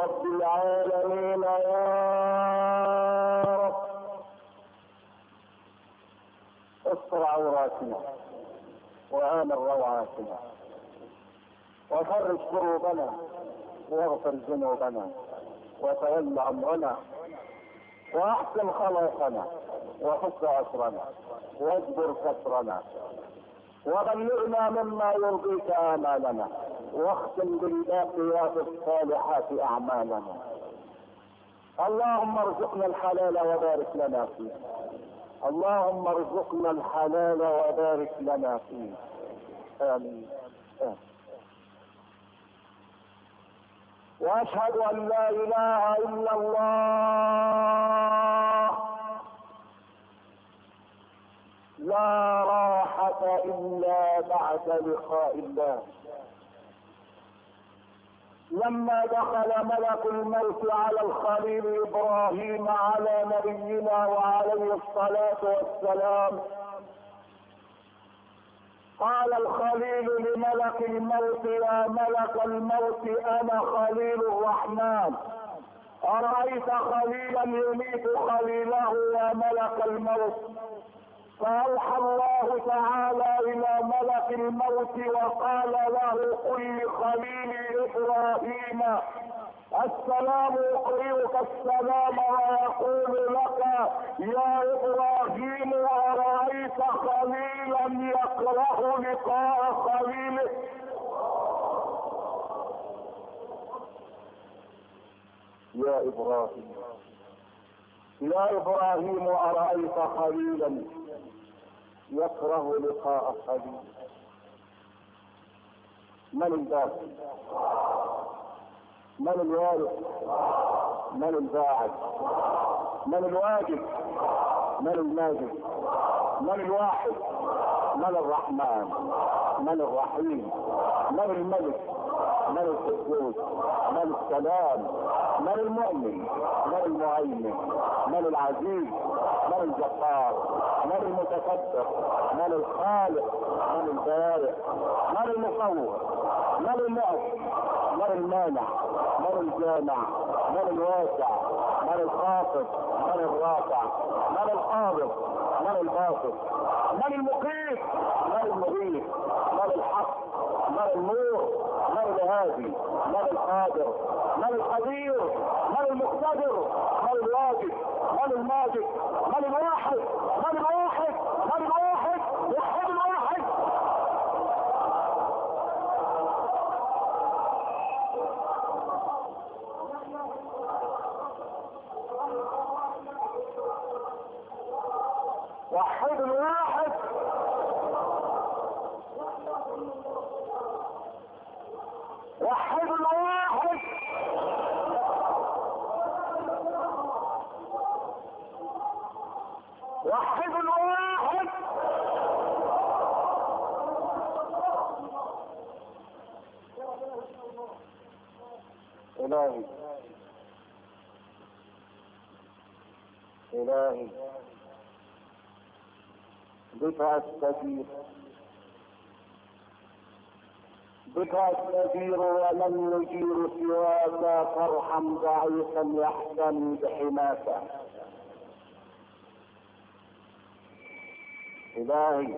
رب العالمين يا رب استر عوراتنا وآمن روعاتنا وفرج كروبنا واغفر ذنوبنا وتول امرنا واحسن خلاقنا وفك اسرنا واجبر كسرنا وبلغنا مما يرضيك امالنا واختم بالباقيات الصالحات اعمالنا. اللهم ارزقنا الحلال وبارك لنا فيه. اللهم ارزقنا الحلال وبارك لنا فيه. امين. واشهد ان لا اله الا الله لا راحة الا بعد لقاء الله. لما دخل ملك الموت على الخليل ابراهيم على نبينا وعليه الصلاة والسلام قال الخليل لملك الموت يا ملك الموت انا خليل الرحمن ارايت خليلا يميت خليله يا ملك الموت. فاوحى الله تعالى الى ملك الموت وقال له قل لخليل ابراهيم السلام يقرئك السلام ويقول لك يا ابراهيم ارايت خليلا يكره لقاء خليله. يا ابراهيم ارايت خليلا يكره لقاء خليله. من الباقي؟ من الوارث؟ من الباعث؟ من الواجب؟ من الماجد؟ من الواحد؟ من الرحمن؟ من الرحيم؟ من الملك؟ من القدوس؟ من السلام؟ من المؤمن؟ من المهيمن؟ من العزيز؟ من الجبار؟ من المتكبر؟ من الخالق؟ من البارئ؟ من المصور؟ من المؤثر؟ من المانع؟ من الجامع؟ من الواسع؟ من الخافض؟ من الرافع؟ من القابض؟ من الباسط؟ من المقيت؟ من المغيث؟ من الحق؟ من النور؟ من الهادي؟ من القادر؟ من القدير؟ من المقتدر؟ من الواجد؟ من الماجد؟ من الواحد؟ من الواحد؟ من الواحد؟ وحد الواحد. وحد الواحد. وحد الواحد. وحد الواحد. إلهي إلهي بك أستجير بك أستجير ومن يجير سواك فارحم ضعيفا يحتمي بحماك. إلهي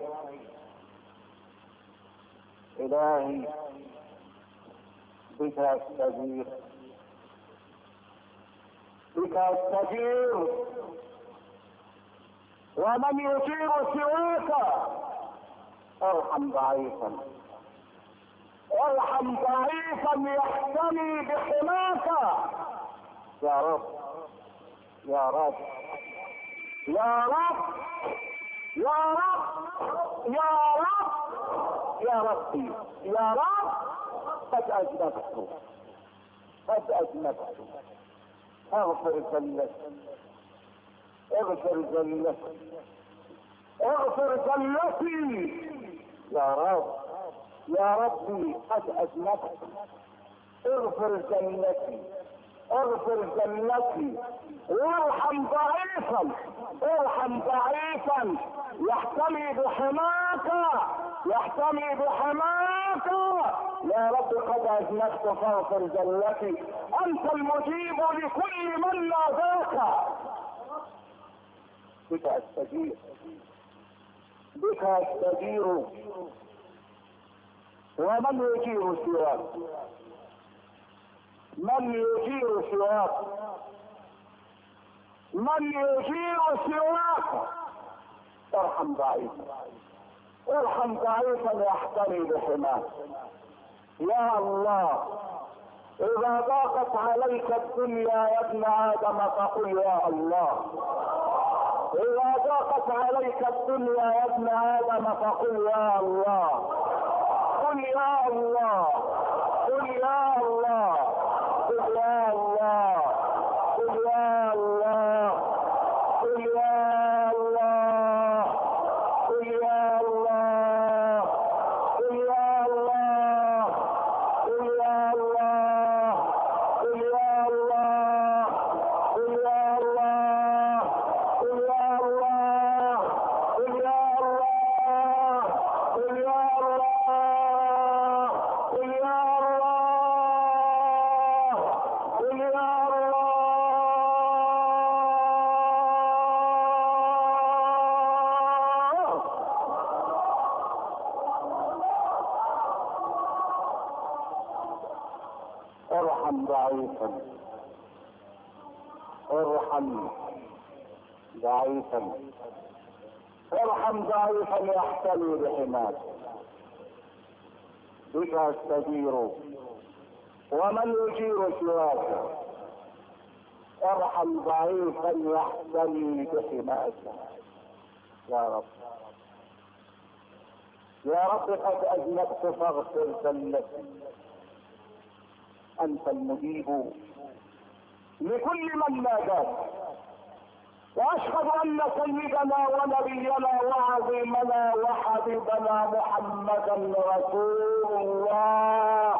إلهي بك أستجير بك أستجير ومن يجير سواك ارحم ضعيفا ارحم ضعيفا يحتمي بحماك. يا رب يا رب يا رب يا رب يا رب يا ربي يا رب قد أذنبت قد أذنبت اغفر ذلتي اغفر ذلتي اغفر ذلتي يا رب يا ربي قد أذنبت اغفر ذلتي اغفر ذلتي وارحم ضعيفا ارحم ضعيفا يحتمي بحماك يحتمي بحماك. يا رب قد اذنبت فاغفر زلتي. انت المجيب لكل من ناداك. بك استجير، بك استجير، ومن يجير سواك؟ من يجير سواك؟ من يجير سواك؟ ارحم ضعيفا، ارحم ضعيفا يحتمي بحماك. يا الله، اذا ضاقت عليك الدنيا يا ابن ادم فقل يا الله. اذا ضاقت عليك الدنيا يا ابن ادم فقل يا الله. قل يا الله، قل يا الله، قل يا الله، قل يا الله، قل يا الله، قل يا الله، قل يا الله، قل يا الله، قل يا الله، قل يا الله، قل يا الله، قل يا الله، قل يا الله، قل يا الله، قل يا الله. ارحم ضعيفا، ارحم ضعيفا، ارحم ضعيفا يحتمي بحماك. بك استجير، ومن يجير سواك؟ ارحم ضعيفا يحتمي بحماك. يا رب، يا رب قد اذنبت فاغفر زلتي. انت المجيب لكل من ناداك. واشهد ان سيدنا ونبينا وعظيمنا وحبيبنا محمدا رسول الله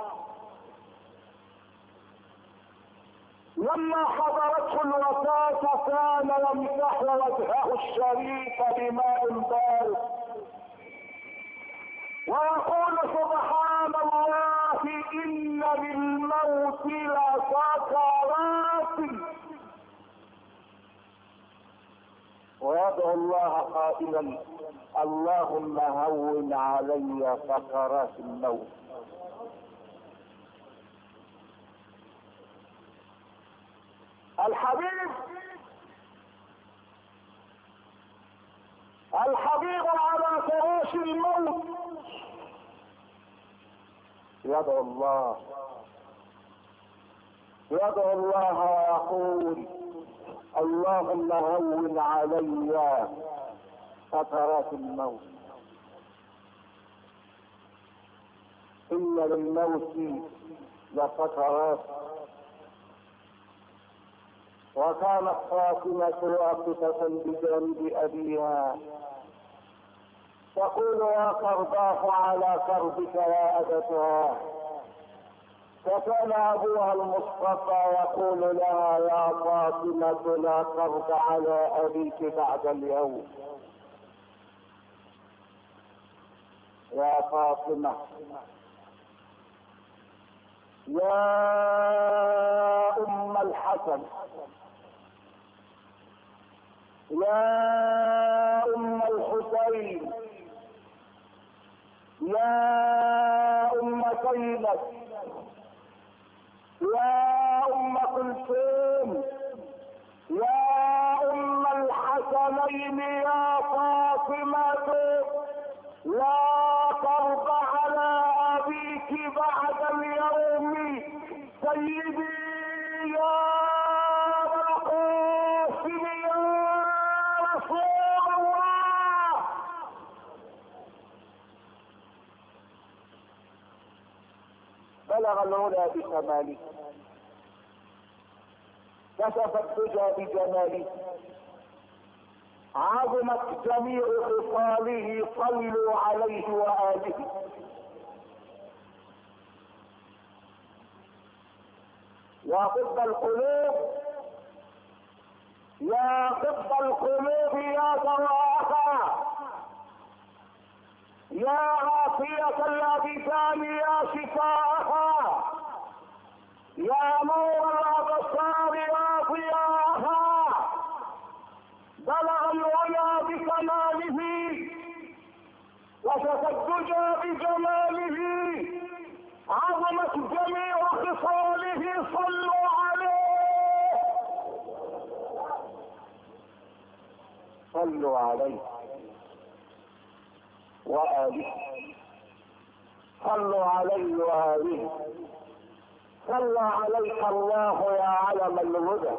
لما حضرته الوفاة كان يمسح وجهه الشريف بماء بارد ويقول سبحان الله ان للموت لسكرات، ويدعو الله قائلا اللهم هون علي سكرات الموت. الحبيب على فراش الموت يدعو الله ويقول اللهم هون علي سكرات الموت. ان للموت لسكرات. وكانت فاطمة واقفة بجانب ابيها تقول يا كرباف على كربك يا ابتاه. فكان ابوها المصطفى يقول لها يا فاطمة لا كرب على ابيك بعد اليوم. يا فاطمة، يا ام الحسن، يا ام الحسين، يا ام زينب، يا ام كلثوم، يا ام الحسنين، يا فاطمة لا ترضى على ابيك بعد اليوم. سيدي يا القاسم يا رسول الله. بلغ العلا بكماله، كشف الدجى بجماله، عظمت جميع خصاله صلوا عليه وآله. يا طب القلوب، يا طب القلوب، يا دواها، يا عافية الأبدان يا شفاءها، يا نور الأبصار يا ضياءها، بلغ العلا بكماله وشفى الدجى بجماله، عظمت جميع خصاله، صلوا عليه صلوا عليه وآله، صلوا عليه وآله. صلى عليك الله يا علم الهدى،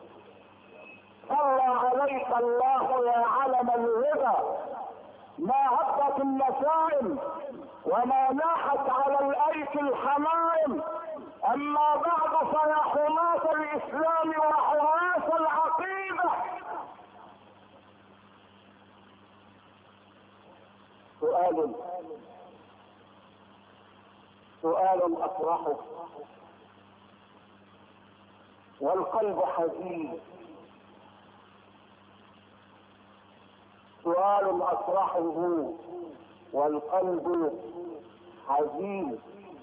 صلى عليك الله يا علم الهدى، ما هبت النسائم وما ناحت على الايك الحمائم. اما بعد فيا حماة الاسلام وحراس العقيدة، سؤال اطرحه والقلب حزين، سؤال اطرحه والقلب حزين.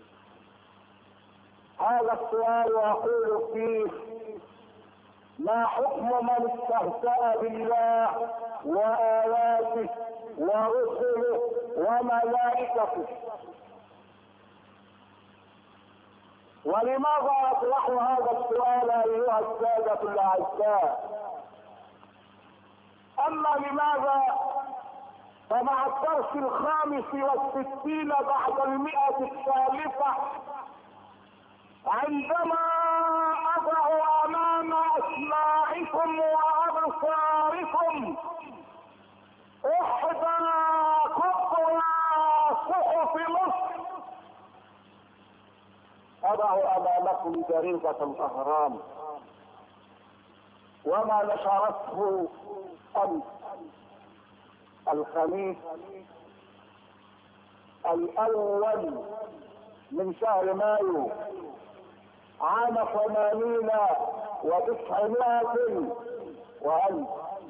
هذا السؤال اقول فيه: ما حكم من استهزأ بالله وآياته ورسله وملائكته؟ ولماذا اطرح هذا السؤال ايها السادة الاعزاء؟ اما لماذا فمع الدرس 65 بعد 100 الثالثة، عندما اضع امام اسماعكم وابصاركم احدى كبرى صحف مصر، اضع امامكم جريدة الاهرام وما نشرته امس الخميس الاول من شهر مايو عام 80 و900 وألف.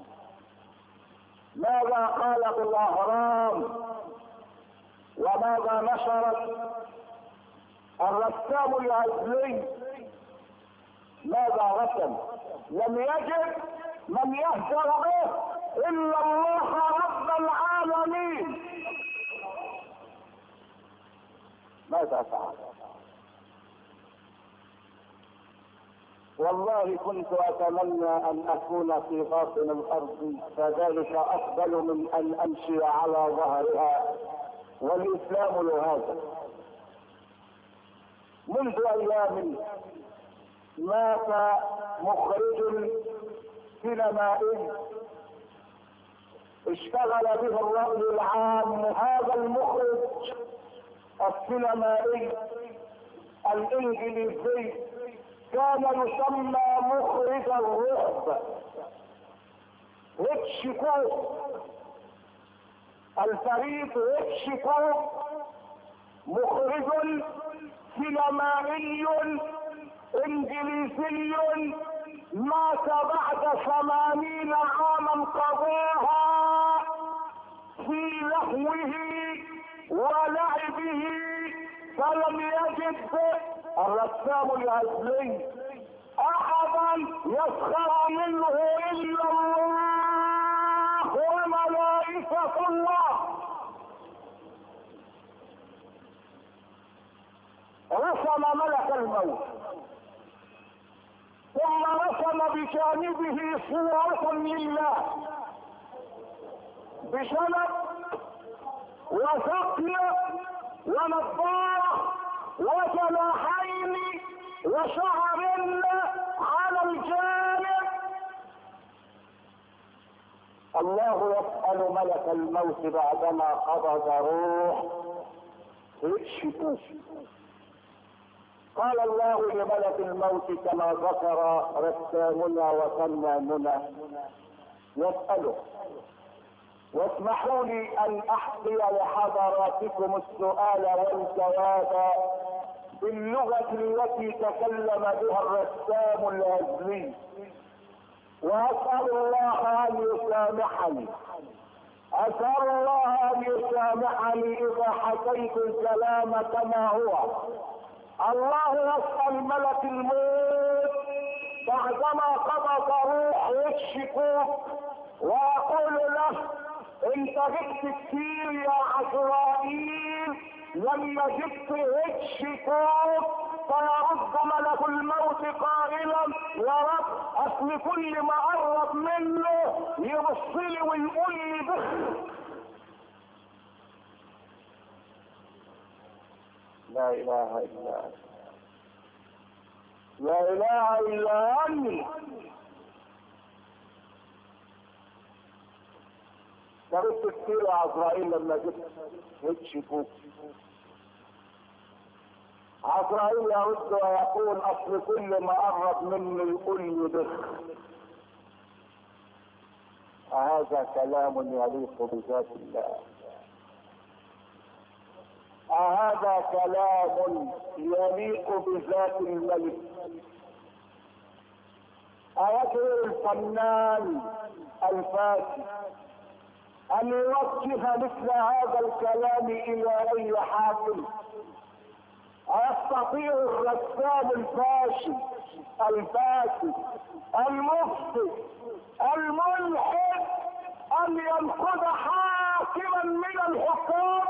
ماذا قالت الاهرام وماذا نشرت؟ الرسام العزلي ماذا رسم؟ لم يجد من يهجر به الا الله رب العالمين. ماذا فعل؟ والله كنت اتمنى ان اكون في باطن الارض، فذلك افضل من ان امشي على ظهرها، والاسلام لهذا. منذ ايام مات مخرج سينمائي اشتغل به الرأي العام. هذا المخرج السينمائي الانجليزي كان يسمى مخرج الرعب، هيتشكوك. الفريق هيتشكوك مخرج سينمائي انجليزي مات بعد 80 عاما قضاها في لهوه ولعبه، فلم يجد الرسام العزلي احدا يسخر منه الا الله وملائكة الله. رسم ملك الموت، ثم رسم بجانبه صورة لله بشنب وثقل ونظارة وجناحين وشعر على الجانب. الله يسأل ملك الموت بعدما قبض روح اكشفوا. قال الله لملك الموت كما ذكر رسامنا وفناننا يسأله: واسمحوا لي ان احكي لحضراتكم السؤال والجواب باللغة التي تكلم بها الرسام العزلي، واسأل الله ان يسامحني اسأل الله ان يسامحني اذا حكيت الكلام كما هو. الله يسأل ملك الموت بعدما قبض روح يكشفه ويقول له انت جبت كتير يا عزرائيل، لما جبت يكشفوك فيرد ملك الموت قائلا يا رب اصل كل ما قرب منه يبص لي ويقول لي بخ. لا اله الا انت، لا اله الا انت. درست كتير يا عزرائيل لما جبت يكشفوك. عزرائيل يرد ويقول اصل كل ما قرب مني يقول لي بخ. هذا كلام يليق بذات الله؟ هذا كلام يليق بذات الملك؟ أيدعو الفنان الفاسد أن يوجه مثل هذا الكلام إلى أي حاكم؟ أيستطيع الرسام الفاشل الفاسد المفسد الملحد أن ينقذ حاكما من الحكام؟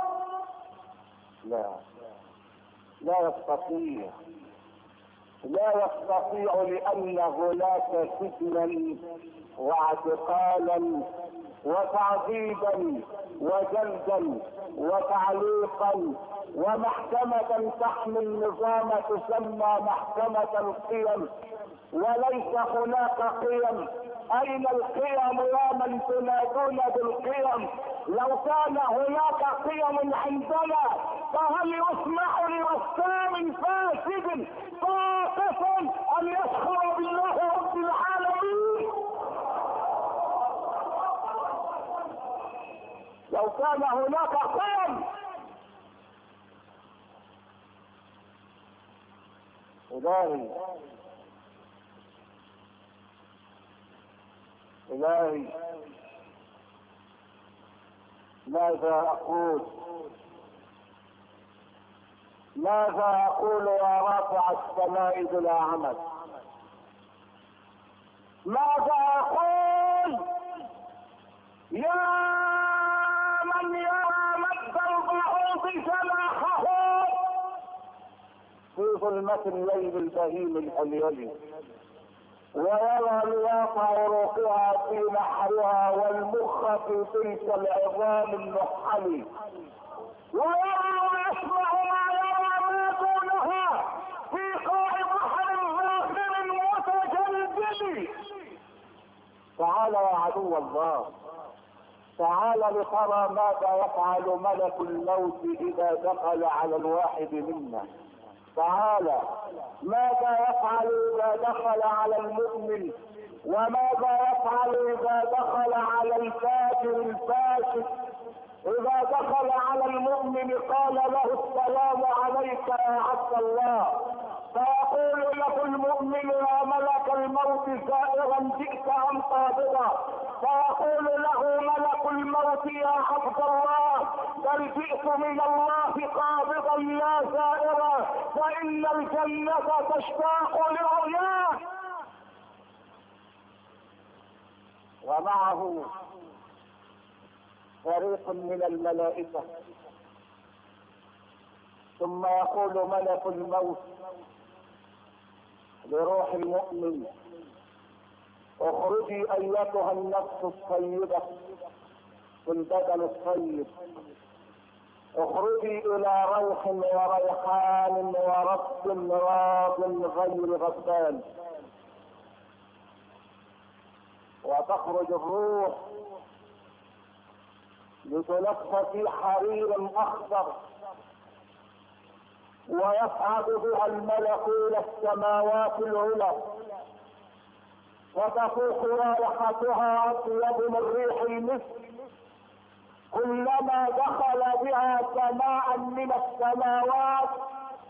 لا يستطيع، لا يستطيع، لأن هناك سجنا واعتقالا وتعذيبا وجلدا وتعليقا ومحكمة تحمل نظام تسمى محكمة القيم، وليس هناك قيم. اين القيم يا من تنادون بالقيم؟ لو كان هناك قيم عندنا فهل يسمح لرسام فاسد ساقط ان يسخر بالله رب العالمين؟ لو كان هناك قيم. إلهي ماذا أقول يا رافع السماء بلا عمد؟ ماذا أقول يا من يرى مد البعوض جناحه في ظلمة الليل البهيم الأليل، ويرى لياق عروقها في نحرها والمخ في تلك العظام النحل، ويرى ويسمع ما يرى ما دونها في قاع بحر ظاهر متجلجل. تعال يا عدو الله، تعال لترى ماذا يفعل ملك الموت اذا دخل على الواحد منا. تعالى ماذا يفعل اذا دخل على المؤمن، وماذا يفعل اذا دخل على الكافر الفاسد. اذا دخل على المؤمن قال له السلام عليك يا عبد الله، فيقول له المؤمن يا ملك الموت زائرا جئت ام قابضا؟ فيقول له ملك الموت يا عبد الله بل جئت من الله قابضا لا زائرا، فان الجنة تشتاق لرؤياه. ومعه فريق من الملائكة. ثم يقول ملك الموت لروح المؤمن اخرجي ايتها النفس الطيبة في البدن الطيب، اخرجي الى روح وريحان ورب راض غير غضبان. وتخرج الروح لتلف في حرير اخضر، ويصعد بها الملك الى السماوات العلى، وتفوق رائحتها اطيب من ريح المسك. كلما دخل بها سماء من السماوات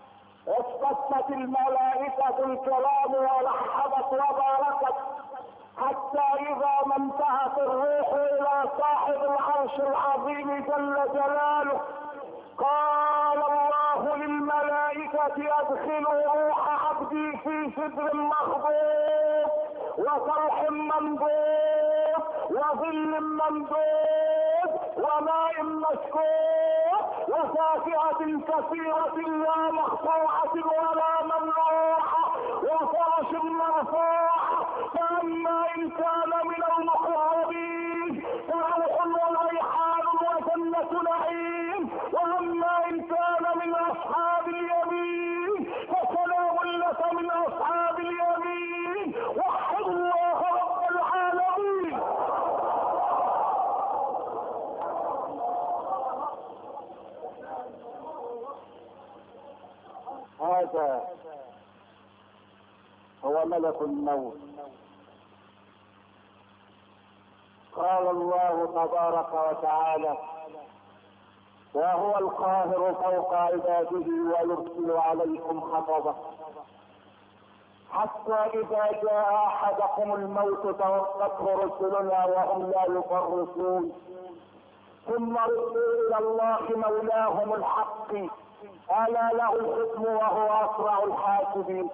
اصطفت الملائكة الكرام ورحبت وباركت، حتى إذا ما انتهت الروح إلى صاحب العرش العظيم جل جلاله قال الله للملائكة ادخلوا روح عبدي في سدر مخضود وطرح ممدود وظل ممدود وماء مسكوب وفاكهة كثيرة لا مقطوعة ولا ممنوعة وفرش مرفوعة. فأما إن كان من المقربين فروح وريحان وجنة نعيم، وأما إن كان من أصحاب اليمين فسلام لك من أصحاب اليمين. وحد الله رب العالمين. هذا هو ملك الموت. قال الله تبارك وتعالى وهو القاهر فوق عباده ويرسل عليكم حفظه حتى إذا جاء أحدكم الموت توفته رسلنا وهم لا يفرطون ثم ردوا إلى الله مولاهم الحق ألا له الحكم وهو أسرع الحاسبين.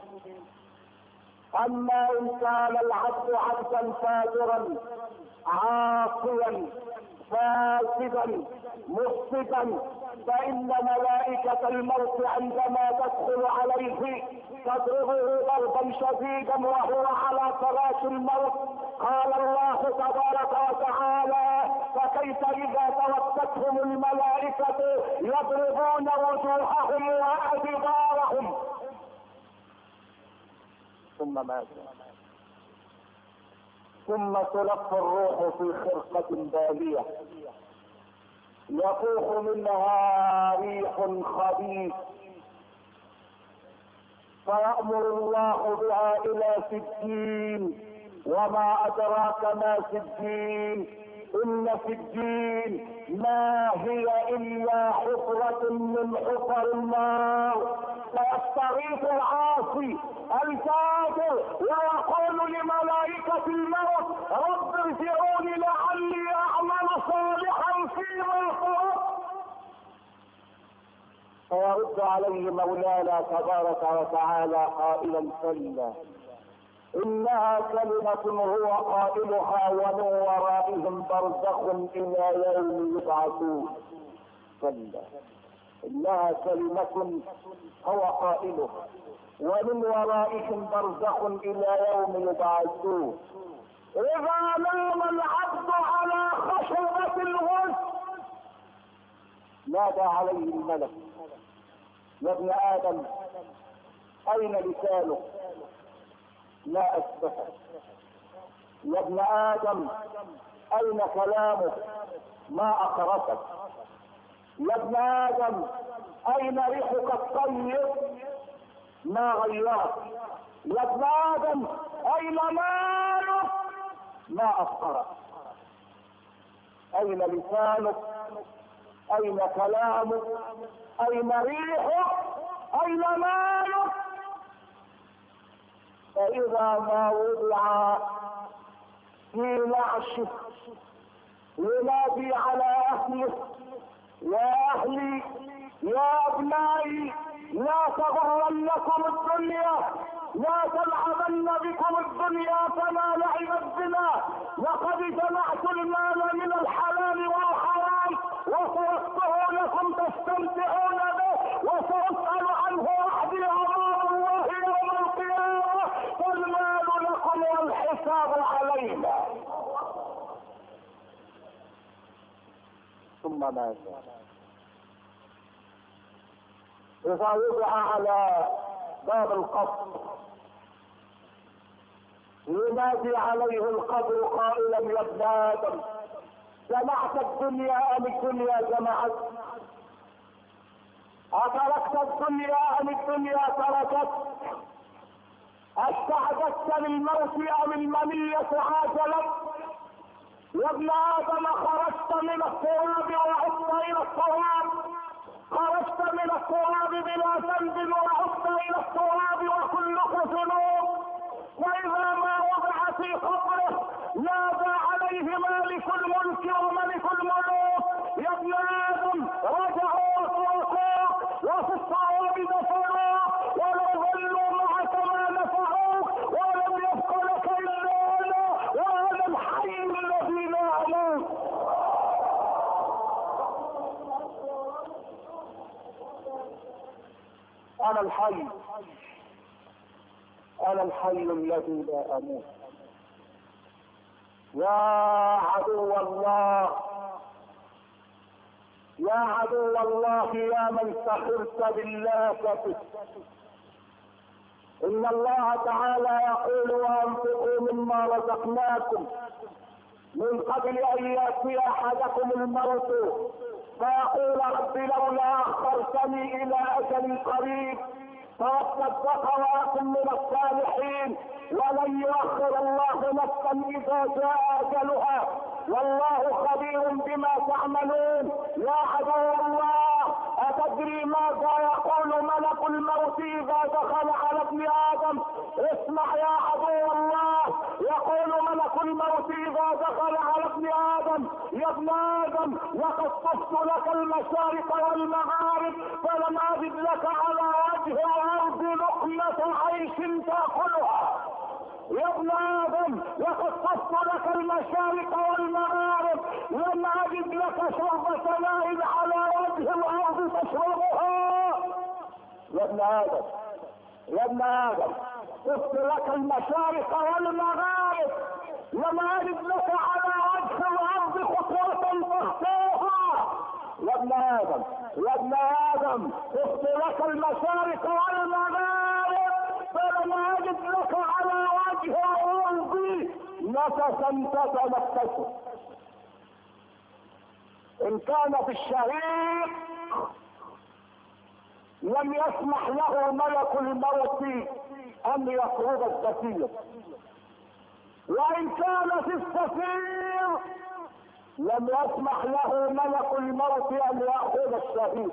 أما إن كان العبد عبدا فاجرا عاصيا فاسدا مفسدا فإن ملائكة الموت عندما تدخل عليه تضربه ضربا شديدا وهو على فراش الموت. قال الله تبارك وتعالى فكيف إذا توفتهم الملائكة يضربون وجوههم وأدبارهم. ثم ماذا؟ ثم تلقى الروح في خرقة بالية يفوح منها ريح خبيث فيأمر الله بها إلى سجين. وما أدراك ما سجين؟ إن سجين ما هي إلا حفرة من حفر النار. فيستغيث العاصي الفاجر ويقول لملائكة الموت رب ارجعوني لعلي أعمل صالحا فيما تركت. فيرد عليه مولانا تبارك وتعالى قائلا كلا إنها كلمة هو قائلها ومن ورائهم برزخ إلى يوم يبعثون. كلا إنها كلمة هو قائلها ومن ورائهم برزخ إلى يوم يبعثون. إذا نام العبد على خشبة الوسط نادى عليه الملك يا ابن آدم أين لسانك؟ لا أثبته. يا ابن آدم أين كلامك؟ ما أخرجك. يا ابن آدم أين ريحك الطيب؟ ما غيرك. يا ابن آدم أين مالك؟ ما أفقرك. أين لسانك؟ أين كلامك؟ أين ريحك؟ أين مالك؟ فإذا ما وضع في نعشه ينادي على أهله يا أهلي يا أبنائي لا تغرنكم الدنيا لا تلعبن بكم الدنيا كما لعبت بنا لقد جمعت المال من الحلال والحرام وتركته لكم تستمتعون به وسأسأل عنه وحدي أمام الله يوم القيامة والمال لكم والحساب علينا. ثم ماذا؟ إذا وضع على باب القبر ينادي عليه القبر قائلا يا ابن آدم جمعت الدنيا أم الدنيا جمعت؟ أتركت الدنيا أم الدنيا تركت؟ استعددت للموت أم المنية عاجلت؟ يا ابن آدم خرجت من التراب وعدت إلى التراب خرجت من التراب بلا ذنب وعدت إلى التراب وكلك ذنوب. وإذا ما وضعت في قبره نادى عليه مالك الملك وملك الملوك: يا ابن ادم رجعوا وتركوك، وفي الصعود دفعوك، ولو ظلوا معك ما نفعوك، ولم يبق لك الا انا، وانا الحي الذي لا اموت. انا الحي، انا الحي الذي لا اموت. يا عدو الله، يا عدو الله، يا من سخرت بالله ان الله تعالى يقول: وانفقوا مما رزقناكم من قبل ان ياتي احدكم الموت فيقول: رب لولا اخرتني الى اجل قريب فاصدق واكن من الصالحين. ولن يؤخر الله نفسا اذا جاء اجلها، والله خبير بما تعملون. يا عدو الله، اتدري ماذا يقول ملك الموت اذا دخل على ابن ادم؟ اسمع يا عدو الله، يقول ملك الموت اذا دخل على ابن ادم: يا ابن ادم لقد صفت لك المشارق والمغارب فلم اجد لك على وجه الارض لقمة عيش تاكلها. يا ابن ادم لقد صفت لك المشارق والمغارب لم اجد لك شربة ماء على وجه الارض تشربها. يا ابن ادم، يا ابن ادم صفت لك المشارق والمغارب لم اجد لك على وجه الارض خطوة تخطوها. يا ابن ادم، يا ابن ادم صفت لك المشارق والمغارب فلم اجد لك على وجه الارض نفسا تتنفسه. ان كان في الشهيق لم يسمح له ملك الموت ان يطرد السفير، وان كان في السفير لم يسمح له ملك الموت ان ياخذ الشهيد.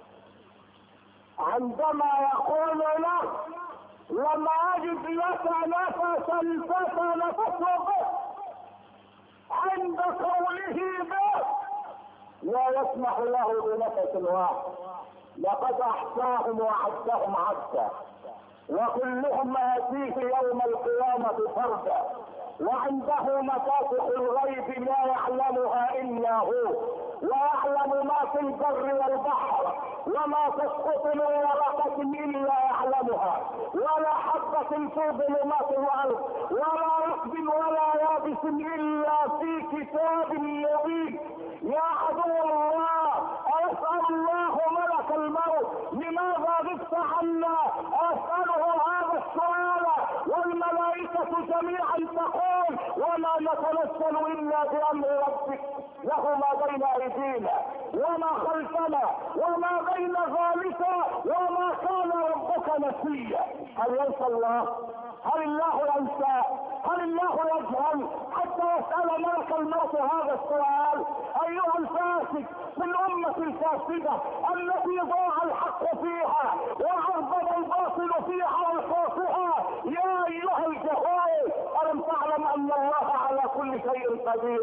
عندما يقول له: لم اجد لك نفسا فتنفس به، عند قوله به لا يسمح له بنفس واحد. لقد احصاهم وعدهم عدا، وكلهم آتيه يوم القيامة فردا، وعنده مفاتح الغيب لا يعلمها إلا هو، ويعلم ما في البر والبحر، وما تسقط من ورقة إلا يعلمها، ولا حبة في ظلمات الأرض، ولا رطب ولا يابس إلا في كتاب مبين. يا عدو الله، أسأل الله ملك الموت: لماذا غبت عنا؟ أسأله هذا السؤال والملائكة جميعا تقول: وما نتنزل إلا بأمر ربك، له ما بين أيدينا وما خلفنا وما بين ذلك، وما كان ربك نسيا. هل ينسى الله؟ هل الله ينسى؟ هل الله يجهل حتى يسأل ملك الموت هذا السؤال؟ أيها الفاسد في الأمة الفاسدة التي ضاع الحق فيها وعرض الباطل فيها وخوفها، يا أيها الجهول، ألم تعلم أن الله على كل شيء قدير؟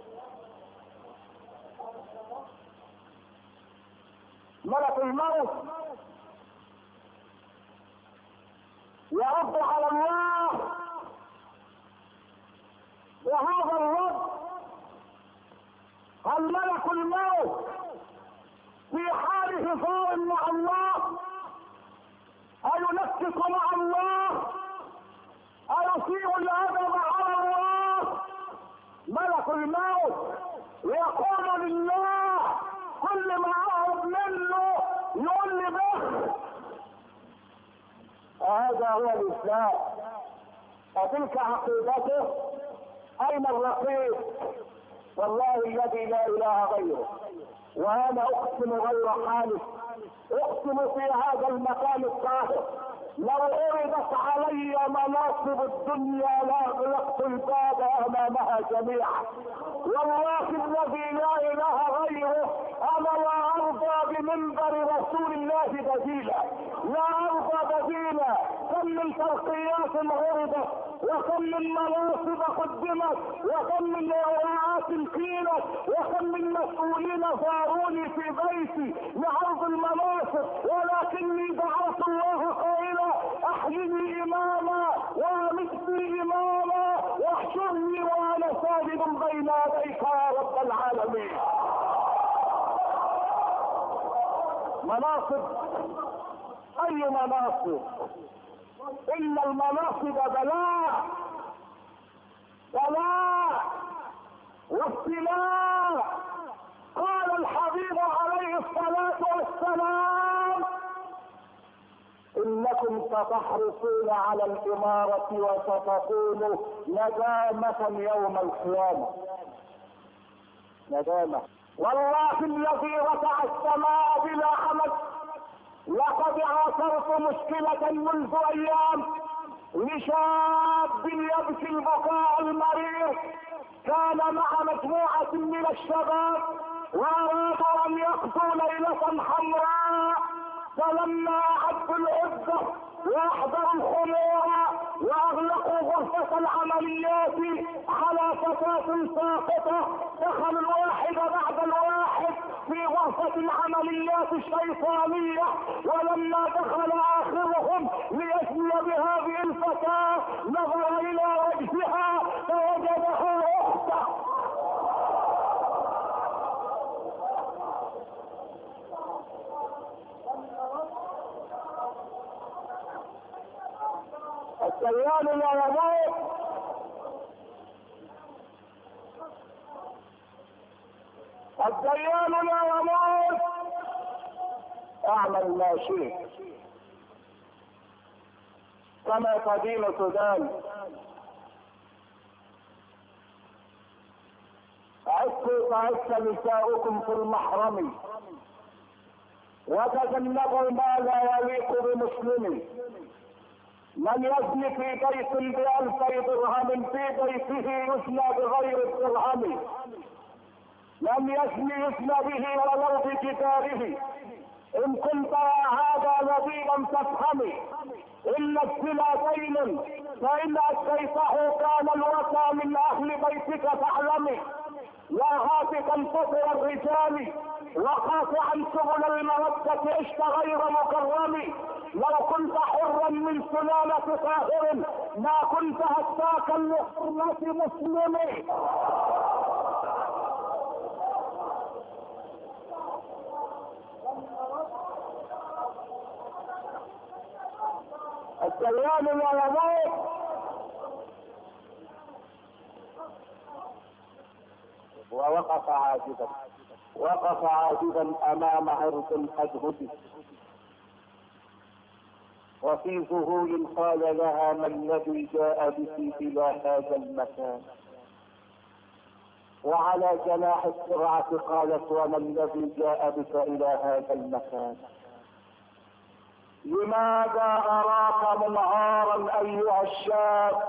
ملك الموت يرد على الله، وهذا الرد: هل ملك الموت في حال حفاظ مع الله؟ أينفق مع الله؟ أيسيء الأدب على الله؟ ملك الموت يقول لله: كل ما أهرب منه يقول لي به. هذا هو الإسلام، أتلك عقيدته؟ أين الرقيب؟ والله الذي لا إله غيره، وأنا أقسم غير حالف، أقسم في هذا المكان الطاهر لو عرضت علي مناصب الدنيا لاغلقت الباب امامها جميعا. والله الذي لا اله غيره انا لا ارضى بمنبر رسول الله بديلا، لا ارضى بديلا. كم من ترقيات عرضت، وكم من مناصب قدمت، وكم من وعاءات قيلت، وكم من مسؤولين زاروني في بيتي لعرض المناصب، ولكني دعوت الله قائلا احيني اماما وامتني اماما واحشرني وانا ساجد بين يديك يا رب العالمين. مناصب، اي مناصب؟ ان المناصب بلاء، بلاء وابتلاء. قال الحبيب عليه الصلاة والسلام انكم ستحرصون على الامارة وستكون ندامة يوم القيامة. ندامة. والله الذي رفع السماء بلا عمد لقد عاصرت مشكلة منذ ايام لشاب يبكي البكاء المرير، كان مع مجموعة من الشباب وارادوا ان يقضوا ليلة حمراء، فلما اعدوا العدة واحضروا الخمور واغلقوا غرفة العمليات على فتاة ساقطة، دخل الواحد بعد الواحد في غرفة العمليات الشيطانية، ولما دخل اخرهم ليسمي بهذه الفتاة نظر الى وجهها فوجده اخته. الديان لا يموت، الديان لا يموت. اعمل ما شئت كما تدين تدان. عدت فعدت نساؤكم في المحرم وتجنبوا ما لا يليق بمسلم. من يزني في بيت ب2000 درهم في بيته يزنى بغير الدرهم. من يزني يزنى به ولو بجداره. ان كنت يا هذا لبيبا تفهمي ان الزنا دين فان اتيته كان الوفى من اهل بيتك فاعلمي. يا هاتفا فطر الرجال وقاطعا سبل المودة عشت غير مكرم. لو كنت حرا من سلالة طاهر ما كنت هتاكا لحرمة مسلم. الديان لا يموت. ووقف عاجزا، وقف عاجزا امام عرض قد وفي ذهول قال لها ما الذي جاء بك الى هذا المكان. وعلى جناح السرعة قالت وما الذي جاء بك الى هذا المكان. لماذا اراك منهارا ايها الشاب؟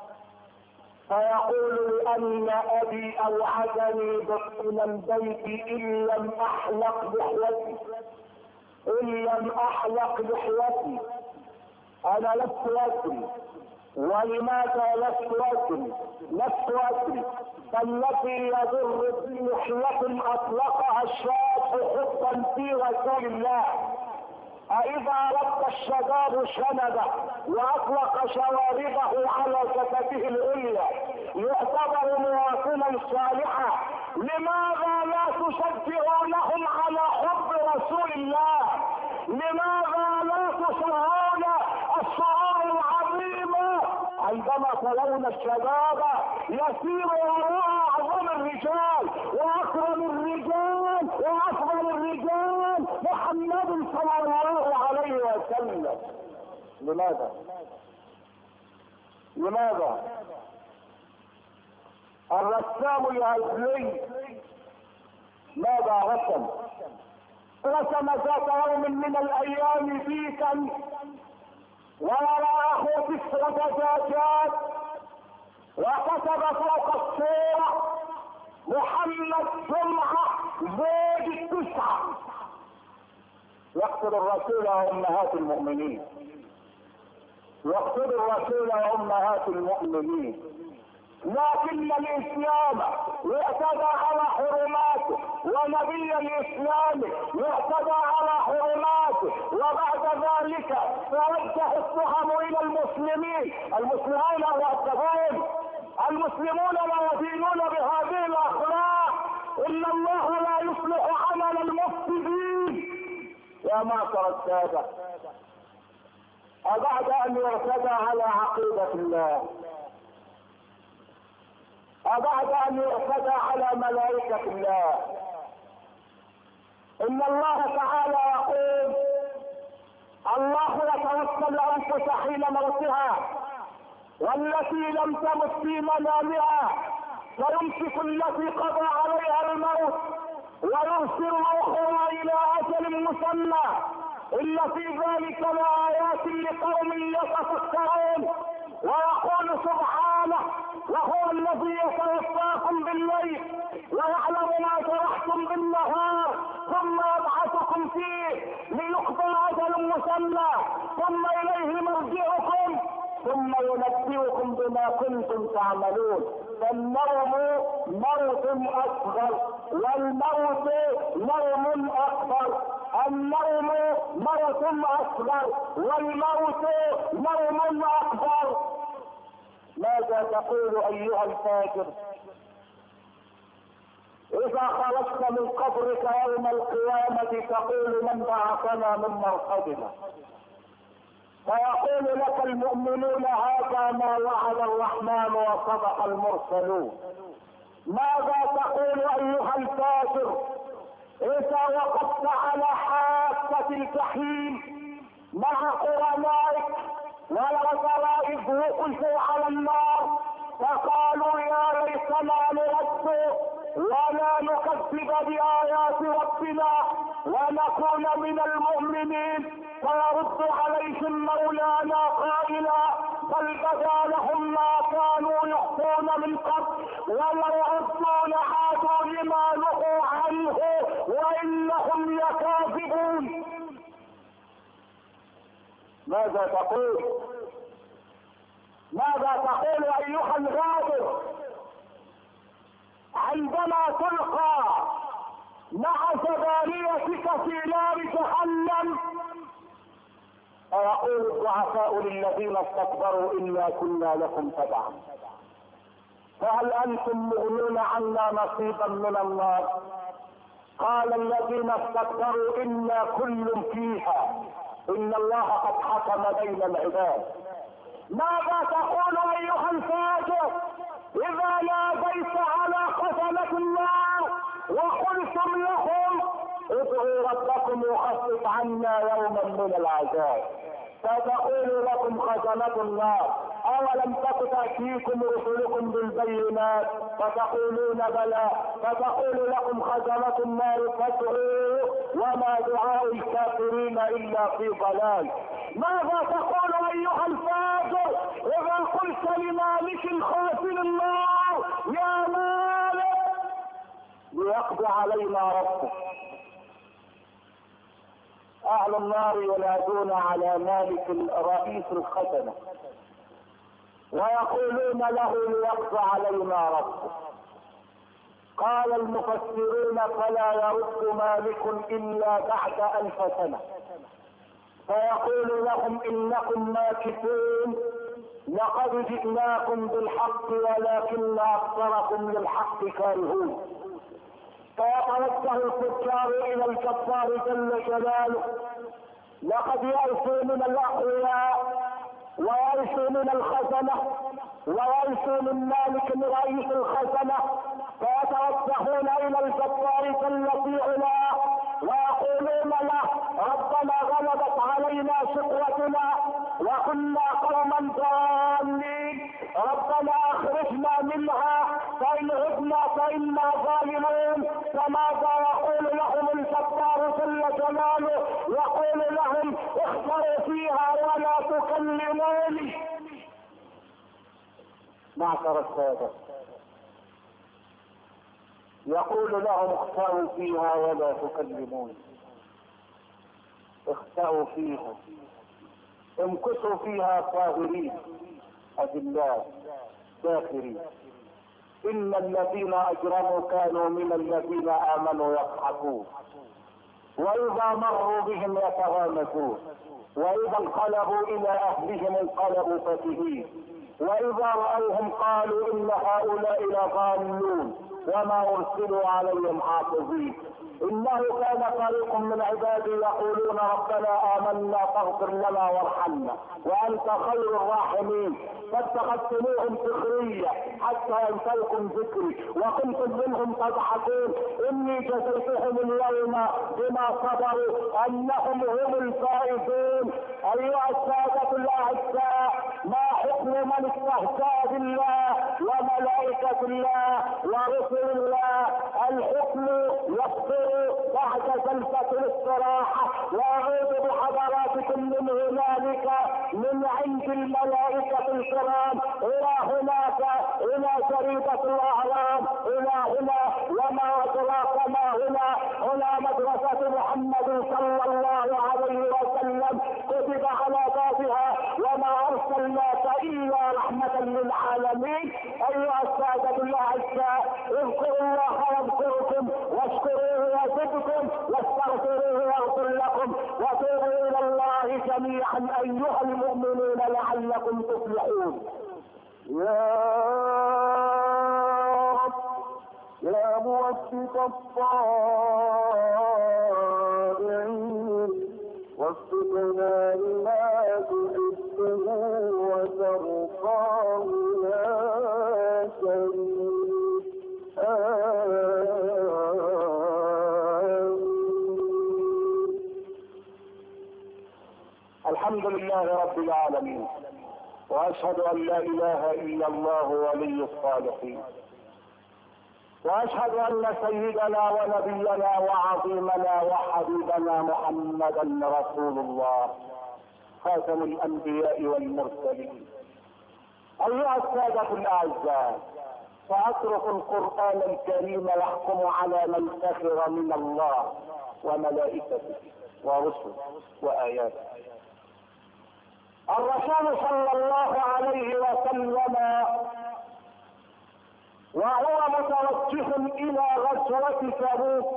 فيقول لان ابي اوعدني دخول البيت ان لم احلق لحيتي، ان لم احلق لحيتي. انا لست ادري. ولماذا لست ادري؟ لست ادري. فالذي يضر بلحية اطلقها الشاب حبا في رسول الله. أإذا رد الشباب شنبه وأطلق شواربه على جسده العليا يعتبر مواطنا صالحا، لماذا لا تشجعونهم على حب رسول الله؟ لماذا لا تشعرون الشعور العظيم عندما ترون الشباب يسير وراء أعظم الرجال وأكرم الرجال وأفضل الرجال محمد صلى الله عليه وسلم؟ لماذا؟ لماذا؟ الرسام العزلي ماذا رسم؟ رسم ذات يوم من الايام بيتا ووراه 9 دجاجات، وكتب فوق الصورة محمد جمعة زوج 9. يقتل الرسول وامهات المؤمنين، يقتل الرسول وامهات المؤمنين. لكن الاسلام يعتدى على حرماته، ونبي الاسلام يعتدى على حرماته، وبعد ذلك توجه التهم الى المسلمين. المسلمون يعتدون، المسلمون لا يدينون بهذه الاخلاق. ان الله لا يصلح عمل المفسدين. يا معشر الساده، أبعد أن يعتدى على عقيدة الله، أبعد أن يعتدى على ملائكة الله، إن الله تعالى يقول: الله يتوفى الأنفس حين موتها والتي لم تمت في منامها فيمسك التي قضى عليها الموت ويرسل الأخرى إلى أجل مسمى إن في ذلك لآيات لقوم يتفكرون. ويقول سبحانه: وهو الذي يتوفاكم بالليل ويعلم ما جرحتم بالنهار ثم يبعثكم فيه ليقضى أجل مسمى ثم إليه مرجعكم ثم ينبئكم بما كنتم تعملون. فالنوم موت أصغر والموت نوم أكبر. النوم موت أصغر والموت نوم أكبر. ماذا تقول أيها الفاجر إذا خرجت من قبرك يوم القيامة تقول: من بعثنا من مرقدنا؟ فيقول لك المؤمنون: هذا ما وعد الرحمن وصدق المرسلون. ماذا تقول أيها الفاجر إذا وقفت على حافة الجحيم مع قرنائك والوزراء وقفوا على النار فقالوا: يا ليتنا نرد ولا نكذب بآيات ربنا ونكون من المؤمنين؟ فيرد عليهم مولانا قائلا: بل بدا لهم ما كانوا يخفون من قبل ولو ردوا لعادوا لما نهوا عنه وانهم لكاذبون. ماذا تقول؟ ماذا تقول ايها الغادر عندما تلقى مع زبانيتك في نار جهنم؟ فيقول الضعفاء للذين استكبروا: إنا كنا لكم تبعا فهل أنتم مغنون عنا نصيبا من النار؟ قال الذين استكبروا: إنا كل فيها إن الله قد حكم بين العباد. ماذا تقول أيها الفاجر إذا ناديت على خزنة النار وقلتم لهم: ادعوا ربكم يخفف عنا يوما من العذاب؟ فتقول لكم خزنة النار: أولم تك تأتيكم رسلكم بالبينات؟ فتقولون: بلى. فتقول لكم خزنة النار: فادعوا وما دعاء الكافرين إلا في ضلال. ماذا تقول أيها الفاجر إذا قلت لمالك خازن النار: يا مالك ليقضي علينا ربك؟ أهل النار ينادون على مالك رئيس الخزنة ويقولون له: ليقضي علينا ربك. قال المفسرون: فلا يرد مالك إلا بعد 1000 سنة فيقول لهم: إنكم ماكثون، لقد جئناكم بالحق ولكن أكثركم للحق كارهون. فيتوجه الفجار الى الجبار جل جلاله: لقد يئسوا من الاقوياء ويئسوا من الخزنه ويئسوا من مالك رئيس الخزنه، فيتوجهون الى الجبار جل في علاه ويقولون له: ربنا غلبت علينا شقوتنا وكنا قوما ضالين، ربنا اخرجنا منها فان عدنا فانا ظالمون. فماذا يقول لهم الجبار جل جلاله؟ يقول لهم: اخسروا فيها ولا تكلمون معشر السادة، يقول لهم اخسأوا فيها ولا تكلمون، اخسأوا فيها، امكثوا فيها صاغرين أذلاء ساخرين. إن الذين أجرموا كانوا من الذين آمنوا يضحكون، وإذا مروا بهم يتغامزون، وإذا انقلبوا إلى أهلهم انقلبوا فكهين، وإذا رأوهم قالوا إن هؤلاء لضالون وما أرسلوا عليهم حافظين. إنه كان فريق من عبادي يقولون ربنا آمنا فاغفر لنا وارحمنا وأنت خير الراحمين، فاتخذتموهم سخرية حتى ينسوكم ذكري وكنتم منهم تضحكون. إني جزيتهم اليوم بما صبروا أنهم هم الفائزون. أيها السادة الأعزاء، ما حكم من استهزأ بالله وملائكة الله ورسل الله؟ الحكم يصدر بعد جلسة الاستراحة، وأعود بحضراتكم من هنالك من عند الملائكة الكرام إلى هناك، إلى جريدة الأهرام، إلى هنا وما أدراك ما هنا. هنا مدرسة محمد صلى الله عليه وسلم كتب على بابها وما أرسلناك إلا رحمة للعالمين. أيها السادة الأعزاء، اذكروا الله يذكركم، واشكروه يزدكم، واستغفروه يغفر لكم، وتوبوا إلى الله جميعا أيها المؤمنون لعلكم تفلحون. يا رب يا موفق الطائعين، وفقنا لما تحبه وترضاه يا كريم. الحمد لله رب العالمين، واشهد ان لا اله الا الله ولي الصالحين، واشهد ان سيدنا ونبينا وعظيمنا وحبيبنا محمدا رسول الله خاتم الانبياء والمرسلين. ايها السادة الاعزاء، ساترك القرآن الكريم يحكم على من سخر من الله وملائكته ورسله واياته. الرسول صلى الله عليه وسلم وهو متوجه الى غزوة تبوك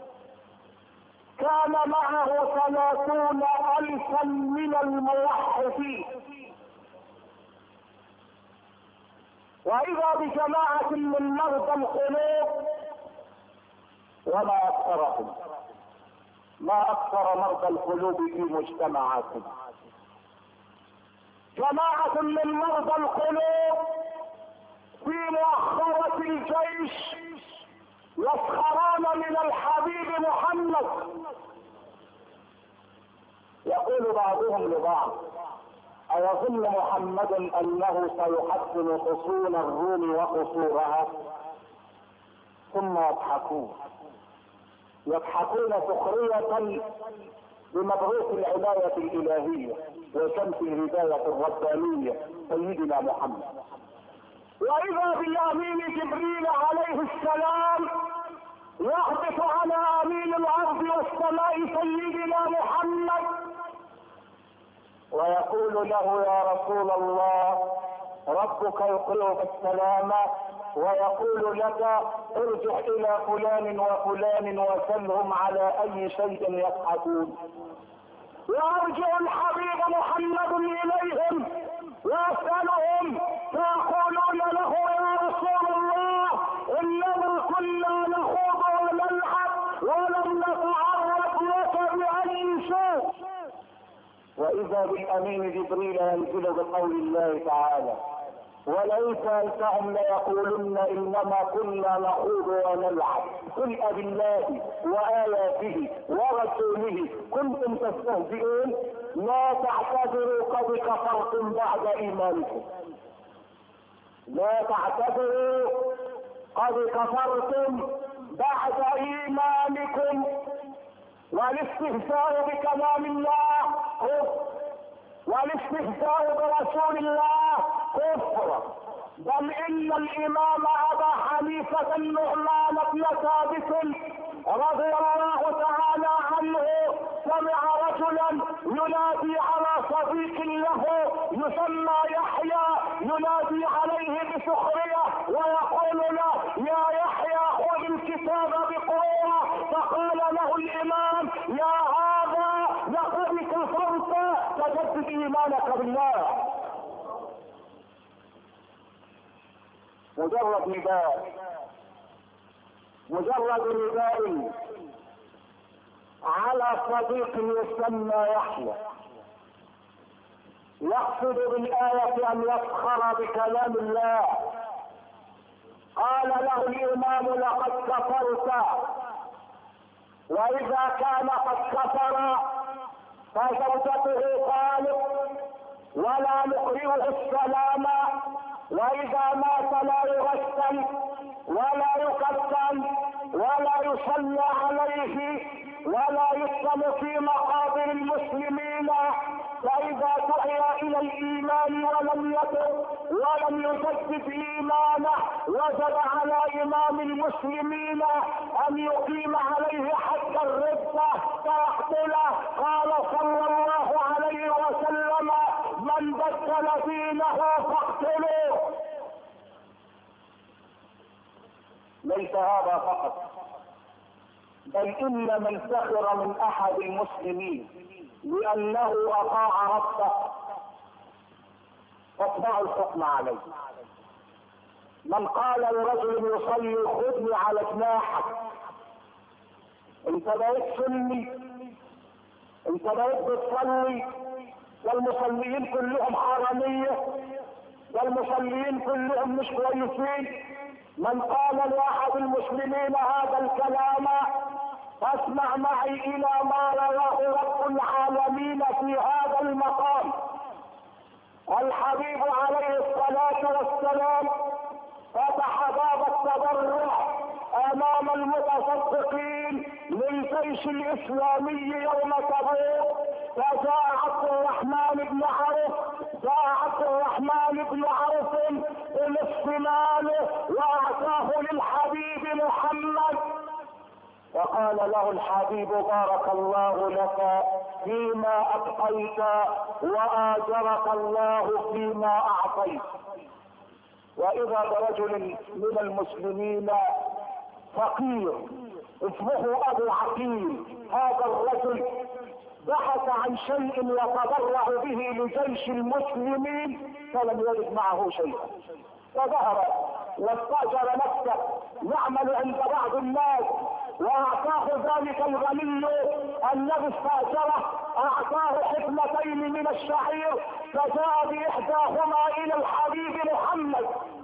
كان معه 30,000 من الموحدين، واذا بجماعة من مرضى القلوب، وما اكثرهم، ما اكثر مرضى القلوب في مجتمعاتنا. جماعة من مرضى القلوب في مؤخرة الجيش يسخرون من الحبيب محمد. يقول بعضهم لبعض: أيظن محمد أنه سيحسن حصون الروم وقصورها؟ ثم يضحكون سخرية بمبعوث العناية الإلهية وشمس الهداية الربانية سيدنا محمد. وإذا بالأمين جبريل عليه السلام يهبط على أمين الأرض والسماء سيدنا محمد ويقول له: يا رسول الله، ربك يقرئك السلام ويقول لك: ارجع إلى فلان وفلان وسلهم على أي شيء يضحكون. ويرجع الحبيب محمد إليهم ويسألهم فيقولون له: يا رسول الله، إننا كنا نخوض ونلعب ولم نتعرض لك بأي شيء. وإذا بالأمين جبريل ينزل بقول الله تعالى: ولئن سألتهم ليقولن إنما كنا نخوض ونلعب قل أبالله وآياته ورسوله كنتم تستهزئون لا تعتذروا قد كفرتم بعد إيمانكم. لا تعتذروا قد كفرتم بعد إيمانكم. والاستهزاء بكلام الله كفر، والاستهزاء برسول الله كفر، بل ان الامام ابا حنيفة النعمان بن ثابت رضي الله تعالى عنه سمع رجلا ينادي على صديق له يسمى يحيى، ينادي عليه بسخرية ويقول له يا يحيى خذ الكتاب بقوة. فقال له الامام يا هذا لقد كفرت، فجدد ايمانك بالله. مجرد نداء على صديق يسمى يحيى يقصد بالآية أن يسخر بكلام الله. قال له الإمام لقد كفرت، وإذا كان قد كفر فزوجته قالت ولا نقرئه السلام، وإذا مات لا يغسل ولا يكفن ولا يصلى عليه ولا يسلم في مقابر المسلمين. فإذا دعي إلى الإيمان ولم يتب ولم يجدد إيمانه وجب على إمام المسلمين أن يقيم عليه حد الردة فيقتله. قال صلى الله عليه وسلم من بدل دينه فاقتلوه. ليس هذا فقط، بل إن من سخر من أحد المسلمين لأنه أطاع ربه فاتبعوا الحكم عليه. من قال لرجل يصلي خذني على جناحك، انت بقيت سني، انت بقيت بتصلي، والمصليين كلهم حرامية، والمصليين كلهم مش كويسين. من قال لأحد المسلمين هذا الكلام فاسمع معي إلى ما رواه رب العالمين في هذا المقام. الحبيب عليه الصلاة والسلام فتح باب التبرع امام المتصدقين للجيش الاسلامي يوم تبوك، فجاء عبد الرحمن بن عوف بالاستمال واعطاه للحبيب محمد، وقال له الحبيب بارك الله لك فيما ابقيت واجرك الله فيما اعطيت. واذا برجل من المسلمين فقير اسمه ابو عقيل، هذا الرجل بحث عن شيء يتبرع به لجيش المسلمين فلم يجد معه شيئا، فذهب واستأجر نفسه يعمل عند بعض الناس، واعطاه ذلك الغني الذي استأجره اعطاه حفنتين من الشعير، فجاء باحداهما الى الحبيب محمد.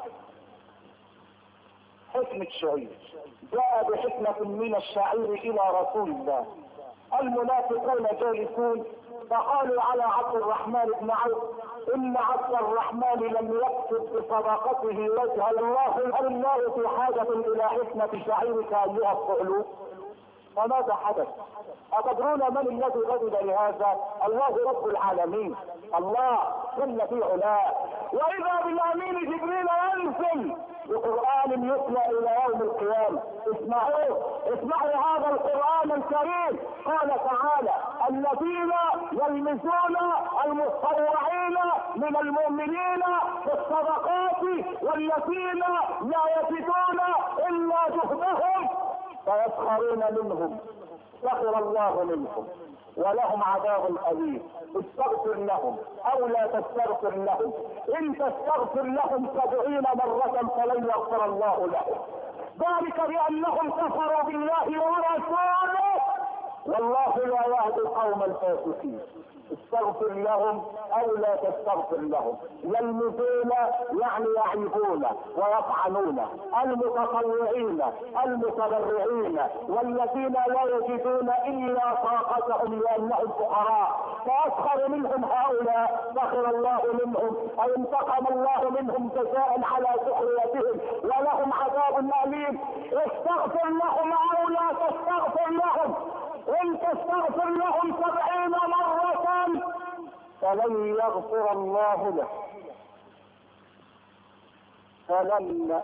حفنة شعير، جاء بحفنة من الشعير الى رسول الله. المنافقون جالسون فقالوا على عبد الرحمن بن عوف ان عبد الرحمن لم يكتب بصداقته وجه الله في حاجة الى حفنة شعيرك ايها الصعلوك. فماذا حدث؟ أتدرون من الذي غضب لهذا؟ الله رب العالمين، الله جل في علاه. واذا بالامين جبريل ينزل بقرآن يتلى الى يوم القيامة. اسمعوا هذا القرآن الكريم. قال تعالى الذين يلمزون المتطوعين من المؤمنين في الصدقات والذين لا يجدون الا جهدهم فيسخرون منهم سخر الله منهم ولهم عذاب أليم. استغفر لهم او لا تستغفر لهم، ان تستغفر لهم 70 مرة فلن يغفر الله لهم، ذلك بانهم كفروا بالله ورسوله والله لا يهدي القوم الفاسقين. استغفر لهم او لا تستغفر لهم. يلمزون يعني يعيبون ويطعنون المتطوعين المتبرعين والذين لا يجدون الا طاقتهم لانهم فقراء، فاسخر منهم هؤلاء سخر الله منهم او انتقم الله منهم جزاء على سخريتهم ولهم عذاب اليم. استغفر لهم او لا تستغفر لهم، ان تستغفر لهم 70 مرة فلن يغفر الله له. فلن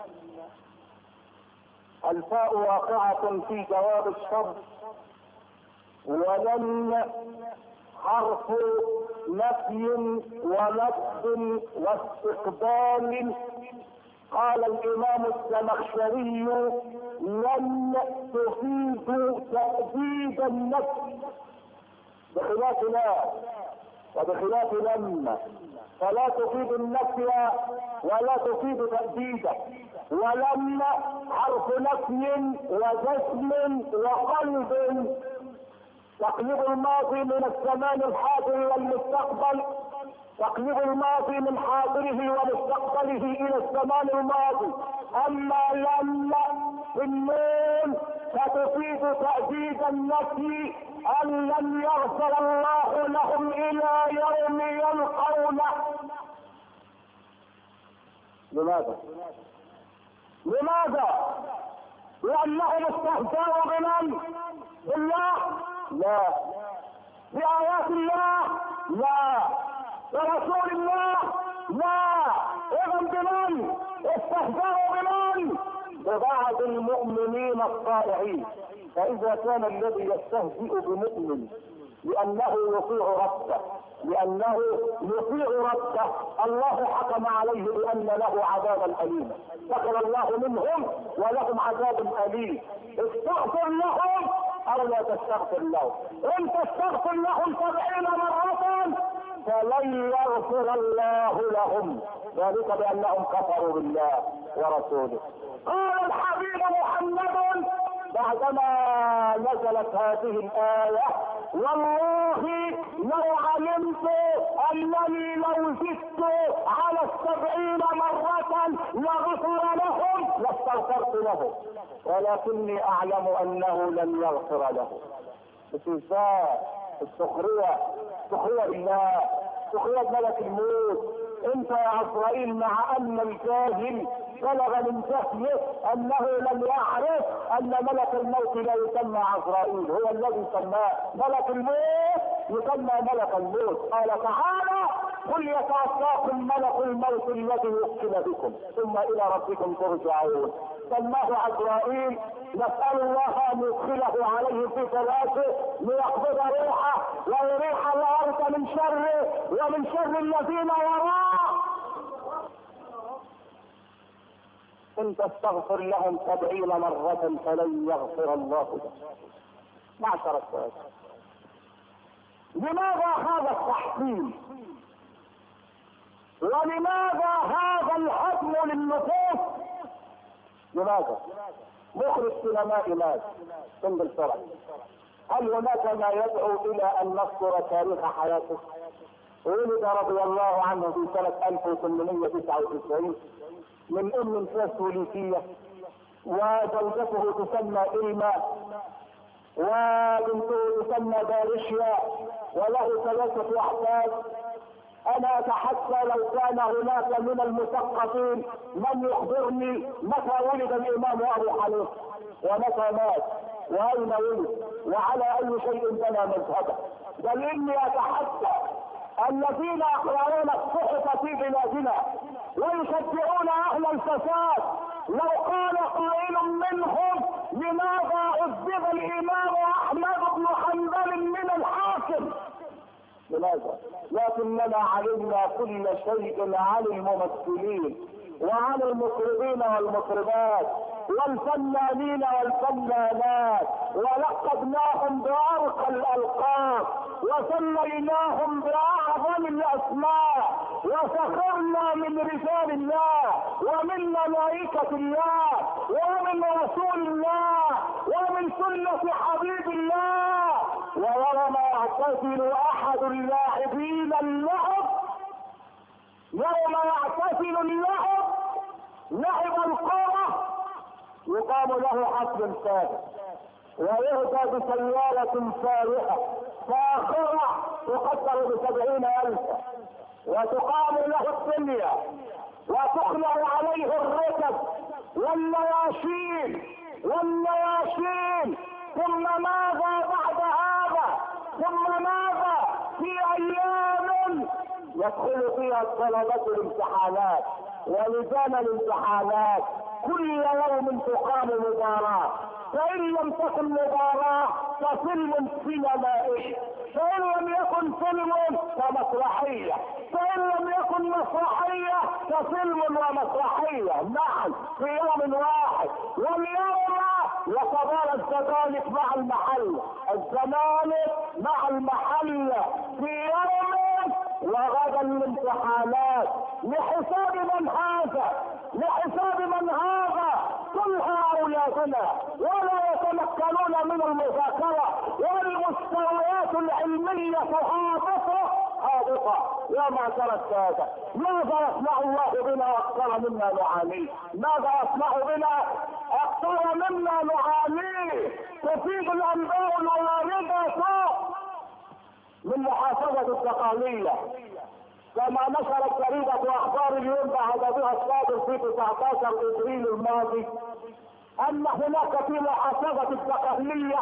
الفاء واقعة في جواب الشرط، ولن حرف نفي ونصب واستقبال. قال الامام الزمخشري لن تفيد تأبيد النفي بخلاف لا وبخلاف لما، فلا تفيد النفي ولا تفيد تأبيده. ولما حرف نفي وجزم وقلب، تقليب الماضي من الزمان الحاضر والمستقبل، تقليب الماضي من حاضره ومستقبله الى الزمان الماضي. اما لما بالنون فتفيد تأبيد النفي ان لم يغفر الله لهم الى يوم يلقونه. لماذا؟ لانهم استهزأوا بمن؟ بالله؟ لا. بآيات الله؟ لا. برسول الله؟ لا. اذا بمن استهزأوا؟ بمن؟ ببعض المؤمنين الصالحين. فاذا كان الذي يستهزئ بمؤمن لانه يطيع ربه الله حكم عليه بان له عذابا اليما، سخر الله منهم ولهم عذاب اليم. استغفر لهم او لا تستغفر لهم، ان تستغفر لهم 70 مرة فلن يغفر الله لهم، ذلك بانهم كفروا بالله ورسوله. قال الحبيب محمد بعدما نزلت هذه الآية: والله لو علمت انني لو زدت على 70 مرة لغفر لهم لاستغفرت لهم، ولكني اعلم انه لن يغفر لهم. استهزاء، السخرية بالله، سخرية بملك الموت. انت يا عزرائيل مع ان الجاهل بلغ من جهله انه لم يعرف ان ملك الموت لا يسمى عزرائيل، هو الذي سماه ملك الموت، يسمى ملك الموت. قال تعالى: قل يتوفاكم ملك الموت الذي وكل بكم ثم الى ربكم ترجعون. سماه عزرائيل، نسأل الله ان يدخله عليه في ثلاثه ليقبض روحه ويريح الارض من شره ومن شر الذين وراه. ان تستغفر لهم 70 مرة فلن يغفر الله لهم. معشر السادة، لماذا هذا التحكيم؟ ولماذا هذا الحكم للنفوس؟ لماذا؟ مخرج سينمائي مات بالفرع. هل هناك ما يدعو الى ان نذكر تاريخ حياته؟ ولد رضي الله عنه في سنة 1899 من ام سويسرية، وزوجته تسمى إلما، وبنته تسمى باريشيا، وله 3 احفاد. انا اتحدى لو كان هناك من المثقفين من يخبرني متى ولد الامام ابو حنيفه ومتى مات واين ولد وعلى اي شيء بنى مذهبه. بل اني اتحدى الذين يقرؤون الصحف في بلادنا ويشجعون اهل الفساد، لو قال قائل منهم: لماذا عذب الامام احمد بن حنبل من الحاكم؟ لماذا؟ لكننا علمنا كل شيء عن الممثلين وعن المطربين والمطربات والفنانين والفنانات، ولقبناهم بأرقى الألقاب وسميناهم بأعظم الأسماء، وسخرنا من رجال الله ومن ملائكة الله ومن رسول الله ومن سنة حبيب الله. ويوم يعتزل أحد اللاعبين اللعب، يوم يعتزل اللعب لعب الكرة يقام له حفل ثابت ويهدى بسيارة فارهة فاخرة تقدر ب70,000 وتقام له الدنيا وتخلع عليه الركب والنياشين. ثم ماذا بعد هذا؟ ثم ماذا؟ في ايام يدخل فيها الطلبة الامتحانات ولجان الامتحانات كل يوم تقام مباراة، فإن لم تكن مباراة ففيلم سينمائي، فإن لم يكن فيلم فمسرحية، فإن لم يكن مسرحية ففيلم ومسرحية معا في يوم واحد. واليوم يتبارى الزمالك مع المحل، الزمالك مع المحل في يوم، وغدا الامتحانات. لحساب من هذا؟ لحساب من هذا؟ كلها اولادنا ولا يتمكنون من المذاكرة، والمستويات العلمية هابطة يا معشر هذا. ماذا يصنع الله بنا واكثر مما نعانيه؟ ماذا يصنع بنا اكثر مما نعانيه؟ تفيد الانباء الواردة من محافظة الدقهلية كما نشرت جريدة اخبار اليوم بعددها الصادر في 19 ابريل الماضي ان هناك في محافظة الدقهلية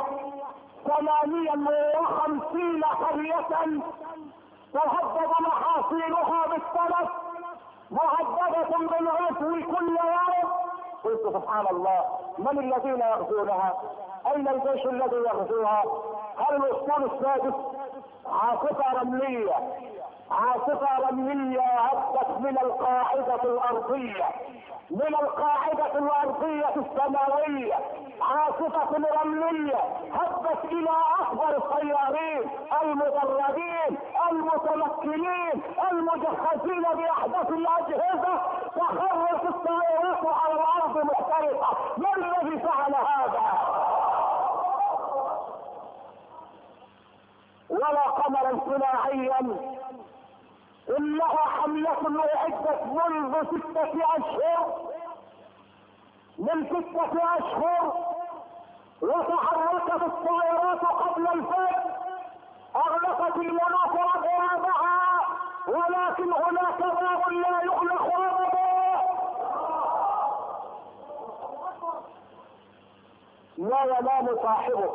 58 قرية تهدد محاصيلها بالسلف، مهددة بالعفو كل يوم. قلت سبحان الله، من الذين يغزونها؟ اين الجيش الذي يغزوها؟ هل الاسطول السادس؟ عاصفة رملية، عاصفة رملية هبت من القاعدة الارضية، من القاعدة الارضية السماوية، عاصفة رملية هبت الى اكبر الطيارين المدربين المتمكنين المجهزين باحدث الاجهزة، تخرج الطائرات على الارض محترقة. ما الذي فعل هذا؟ ولا قمرا صناعيا، انها حملة اعدت منذ 6 اشهر، من 6 اشهر، وتحركت الطائرات قبل الفجر، اغلقت المناطق ابوابها، ولكن هناك باب لا يغلق ابدا. لا ينام صاحبه،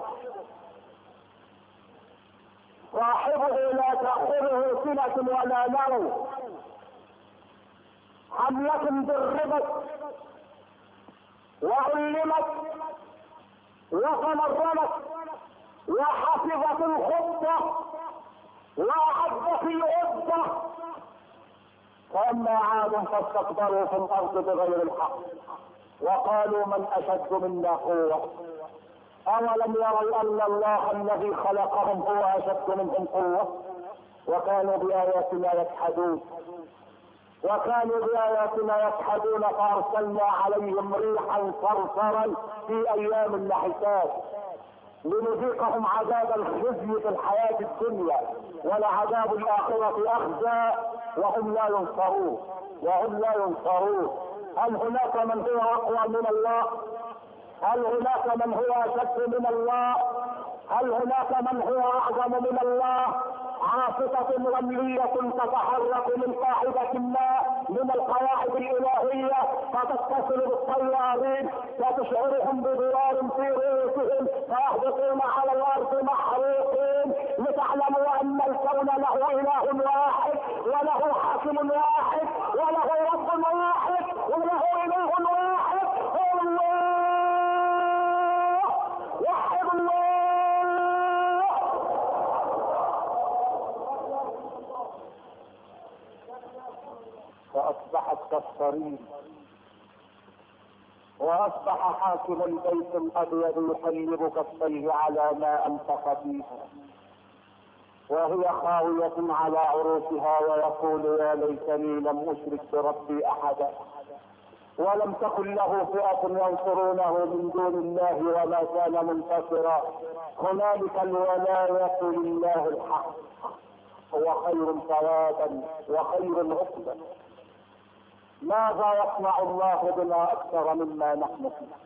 صاحبه لا تأخذه سنة ولا نوم. حملة دربت وعلمت وتمرنت وحفظت الخطة وأعدت العدة، فأما عاد فاستكبروا في الأرض بغير الحق وقالوا من أشد منا قوة. أولم يروا أن الله الذي خلقهم هو أشد منهم قوة؟ وكانوا بآياتنا يجحدون، وكانوا بآياتنا يجحدون، فأرسلنا عليهم ريحا صرصرا في أيام نحسات لنذيقهم عذاب الخزي في الحياة الدنيا، ولعذاب الآخرة أخزى وهم لا ينصرون، وهم لا ينصرون. هل هناك من هو أقوى من الله؟ هل هناك من هو أشد من الله؟ هل هناك من هو أعظم من الله؟ عاصفة رملية تتحرك من قاعدة ما من القواعد الإلهية فتتصل بالطيارين وتشعرهم بضرار في رؤوسهم فيهبطون على الأرض محروقين، لتعلموا أن الكون له إله واحد وله حاكم واحد وله رب واحد وله إله واحد، هو الله. وحد الله. فأصبحت كالصريم، وأصبح حاكم البيت الأبيض يقلب كفيه على ما أنفق فيها وهي خاوية على عروشها، ويقول يا ليتني لم أشرك بربي أحدا ولم تكن له فئة ينصرونه من دون الله وما كان منتصرا. هنالك الولاية لله الحق، هو خير ثوابا وخير عقبا. ماذا يصنع الله بنا اكثر مما نحن فيه؟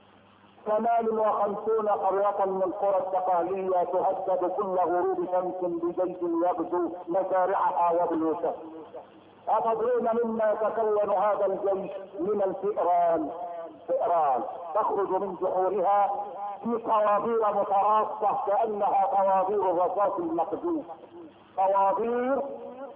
58 قرية من قرى الدقهلية تهدد كل غروب شمس بجيش يغزو مزارعها وبيوتها. أتدرون مما يتكون هذا الجيش؟ من الفئران. فئران تخرج من جحورها في طوابير متراصة كأنها طوابير الرصاص المقذوف، طوابير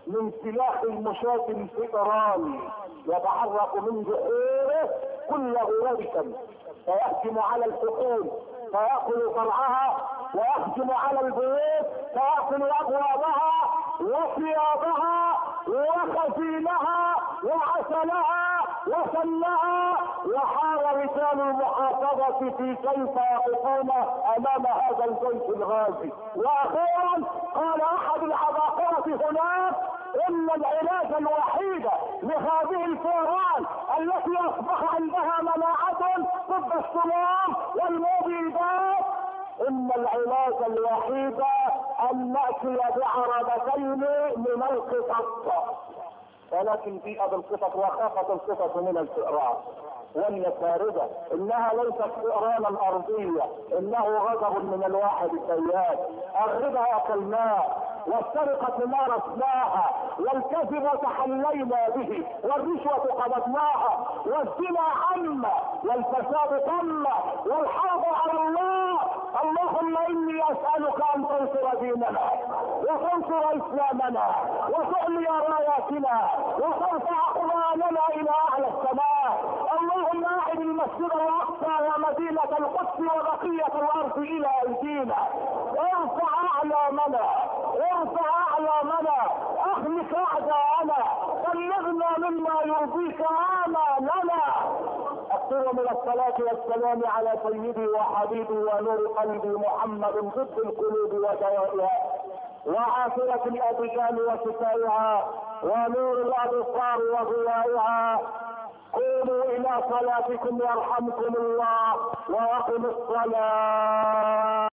من سلاح المشاة الفئراني يتحرك من جحوره كل غريب، فيهجم على الحقول فيأكل فرعها، ويهجم على البيوت فيأكل أبوابها وثيابها وخزينها وعسلها وسلها. وحار رجال المحافظة في كيف يقفون أمام هذا الجيش الغازي. وأخيرا قال أحد العباقرة هناك إن العلاج الوحيد لهذه الفئران التي أصبح عندها مناعة ضد السموم والمبيدات، إن العلاج الوحيد أن نأتي بعربتين من القطط. ولكن جيء بالقطط وخافت القطط من الفئران وهي باردة. انها ليست فئرانا ارضية، انه غضب من الواحد السياد. الربا اكلناه والسرقة مارسناها والكذب تحلينا به والرشوة قبضناها والزنا عم والفساد طم والحرب على الله. اللهم اني اسألك ان تنصر ديننا وتنصر اسلامنا وتعلي راياتنا وترفع قرآننا الى اعلى السماء. اللهم اعد المسجد الاقصى ومدينة القدس وبقية الارض الى ايدينا. ارفع اعلامنا ارفع اعلامنا، اخلص اعداءنا، بلغنا مما يرضيك امالنا. اكثر من الصلاة والسلام على سيدي وحبيبي ونور قلبي محمد ضد القلوب ودوائها وعافية الابدان وشفائها ونور الابصار وضيائها. قوموا الى صلاتكم يرحمكم الله واقم الصلاة.